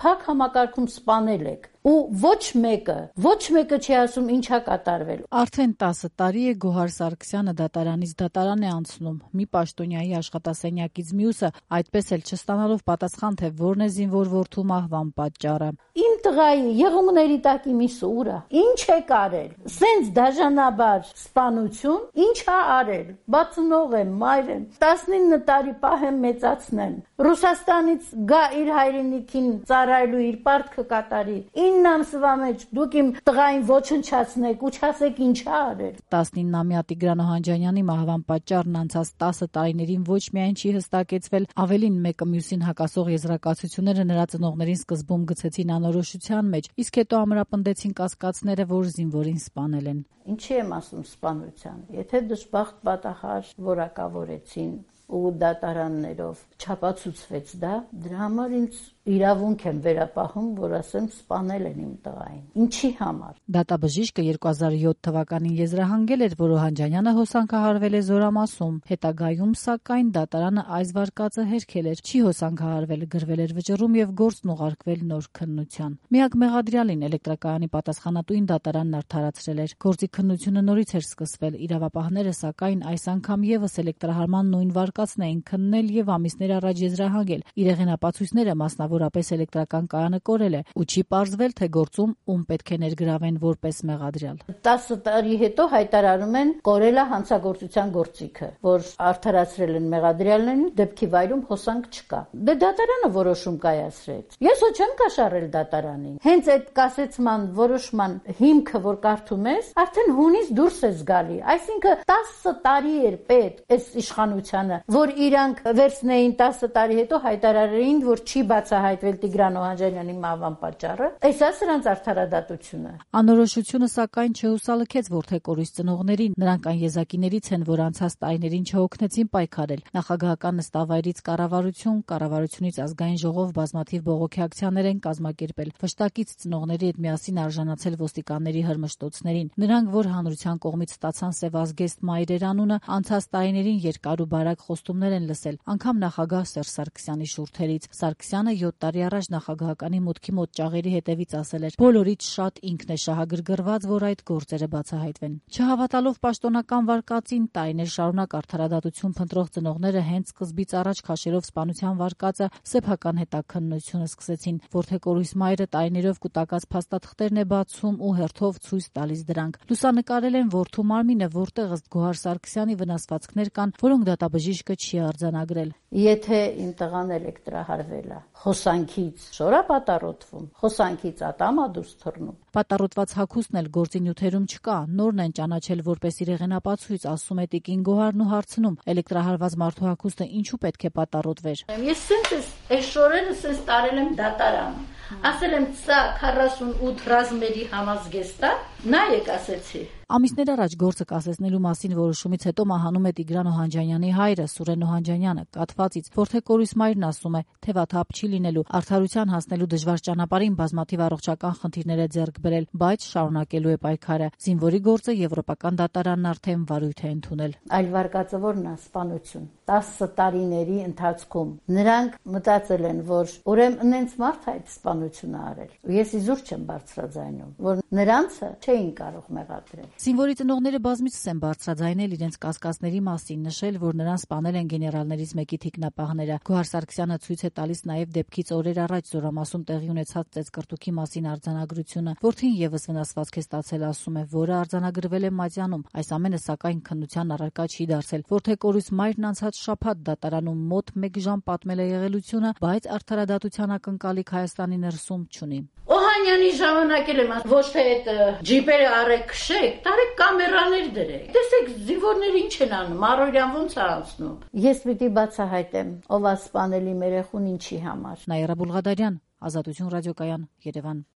փակ համակարգում սպանել եք ու ոչ մեկը չի ասում ինչա կատարվել։ Արդեն 10 տարի է Գոհար Սարգսյանը դատարանից դատարան է անցնում։ Մի պաշտոնյայի աշխատասենյակից մյուսը այդպես էլ չստանալով պատասխան, թե որն է զինվոր որդու մահվան պատճառը։ Իմ տղայի եղումների տակի մի սուրա ինչ է կարել։ Սենց դաժանաբար սպանություն ինչա արել։ Բացնող եմ, մայր եմ, 19 տարի պահեմ մեծացնեմ։ Ռուսաստանից գա իր հայրենիքին ծառայելու իր պարտքը կատարի։ 9 ամսվա մեջ դուք իմ տղային ոչնչացնեք ու չասեք ինչա արել։ 19-ամյա Տիգրան Օհանջանյանի մահվան պատճառն անցած 10 տարիներին ոչ միայն չի հստակեցվել, ավելին մեկը մյուսին հակասող եզրակացությունները նրա ծնողներին սկզբում գցեցին անորոշության մեջ, իսկ հետո ամրապնդեցին կասկածները, որ զինվորին սպանել են։ Ինչի եմ ասում սպանության, եթե դժբախտ պատահար որակավորեցին ու դատարաններով չապացուցվեց դա, դրա համար ինձ իրավունք եմ վերապահում, որ ասեմ սպանել են իմ տղային։ Ինչի համար։ Դատաբժիշկը 2007 թվականին եզրահանգել էր, որ Օհանջանյանը հոսանքահարվել է Զորամասում։ Հետագայում, սակայն, դատարանը այս վարկածը հերքել էր, չի հոսանքահարվել, գրվել էր վճռում եւ գործն ուղարկվել նոր քննության։ Միակ մեղադրյալին էլեկտրակայանի պատասխանատուին դատարանն արդարացրել էր։ Գործի քննությունը նորից էր սկսվել։ Իրավապահները, սակայն, այս անգամ եւս էլեկտրահարման նույն վարկածն էին քննել եւ ամիսներ առաջ եզրահանգել։ Իրեղեն ապացույցները մասնավորապես էլեկտրական կայանը կորել է ու չի պարզվել, թե գործում ում պետք է ներգրավեն որպես մեղադրյալ։ 10 տարի հետո հայտարարում են կորել է հանցագործության գործիքը, որ արդարացրել են մեղադրյալներին, դեպքի վայրում հոսանք չկա։ Դե դատարանը որոշում կայացրեց։ Ես ոչ չեմ կաշառել դատարանին։ Հենց այդ կասեցման որոշման հիմքը, որ կարդում ես, արդեն հունից դուրս է գալի։ Այսինքն 10 տարի էր պետք այս իշխանությանը, որ իրանք վերցնեին 10 տարի հետո հայտարարեին, որ չի բացահայտվել Տիգրան Օհանջանյանի մահվան պատճառը։ Այս է սրանց արդարադատությունը։ Անորոշությունը, սակայն, չհուսալքեց որդեկորույս ծնողներին։ Նրանք այն եզակիներից են, որ անցած տարիներին չհոգնեցին պայքարել։ Նախագահական նստավայրից կառավարությունից ազգային ժողով բազմաթիվ բողոքի ակցիաներ են կազմակերպել։ Վշտակից ծնողների հետ միասին արժանացել ոստիկանների հրմշտոցներին։ Նրանք, որ հանրության կողմից ստացան Սևազգեստ մայրեր անունը, անցած տարիներին երկար ու բարակ խոստումներ են լսել, անգամ նախագահ Սերժ Սարգսյանի շուրթերից։ Սարգսյանը 7 տարի առաջ նախագահականի մուտքի մոտ ճաղերի հետևից ասել էր. «Բոլորից շատ ինքն է շահագրգռված, որ այդ գործերը բացահայտվեն»։ Չհավատալով պաշտոնական վարկածին, տարիներ շարունակ արդարադատություն փնտրող ծնողները հենց սկզբից առաջ քաշելով սպանության վարկածը սեփական հետաքննություն սկսեցին։ Որդեկորույս մայրը տարիներով կուտակած փաստաթղթերն է բացում ու հերթով ցույց տալիս դրանք։ Լուսանկարել են որդու մարմինը, որտեղ ըստ Գոհար Սարգսյանի վնասվածքներ կան, որոնք դատաբժիշկը չի արձանագրել։ Եթե իմ տղան էլեկտրահարվել է, հոսանքից շորա պատառոտվում, հոսանքից ատամա դուրս թռնում։ Պատառոտված հագուստն էլ գործի նյութերում չկա, նորն են ճանաչել որպես իրեղեն ապացույց, ասում է Տիկին Գոհարն ու հարցնում. էլեկտրահարված մարդու հագուստը ինչու պետք է պատառոտվեր։ Ես այս շորերը տարել եմ դատարան։ Ասել եմ, սա 48 ռազմերի համազգեստ է, նայեք ասեցի։ Ամիսներ առաջ գործը կասեցնելու մասին որոշումից հետո մահանում է Տիգրան Օհանջանյանի հայրը Սուրեն Օհանջանյանը, կաթվածից։ Որդեկորույս մայրն ասում է, թևաթափ չի լինելու, արդարության հասնելու դժվար ճանապարհին բազմաթիվ առողջական խնդիրներ է ձեռք բերել, բայց շարունակելու է պայքարը։ Զինվորի գործը եվրոպական դատարանն արդեն վարույթ է ընդունել։ Այլ վարկածը որն է սպանություն։ 10 տարիների ընթացքում նրանք մտածել են, որ ուրեմն ինձ մարդ այդ սպանությունը արել։ Ես իզուր չեմ բարձրաձայնում, որ նրանցը չէին կարող մեղադրել։ Զինվորի ծնողները բազմիցս են բարձրաձայնել իրենց կասկածների մասին, նշել, որ նրան սպանել են գեներալներից մեկի թիկնապահները։ Գոհար Սարգսյանը ցույց է տալիս նաև դեպքից օրեր առաջ Զորամասում տեղի ունեցած ծեծկռտուքի մասին արձանագրությունը։ Որդին եւս վնասվածք է ստացել, ասում է, որը արձանագրվել է Մատյանում։ Այս ամենը, սակայն, քննության առարկա չի դարձել։ Որդեկորույս մայրն անցած շաբաթ դատարանում մոտ 1 ժամ պատմել է եղելությունը, բայց արդարադատության ակնկալիք Հայաստանի ներսում չունի։ Օհանյանի ժամանակել եմ, ոչ թե այդ ջիպերը արեք քշեք, տարեք կամերաներ դրեք։ Տեսեք զինվորները ինչ են անում, առօրյան ոնց է անցնում։ Ես պիտի բացահայտեմ, ով է սպանել իմ երեխուն ինչի համար։ Նաիրա Բուլղադարյան, Ազատություն ռադիոկայան, Երևան։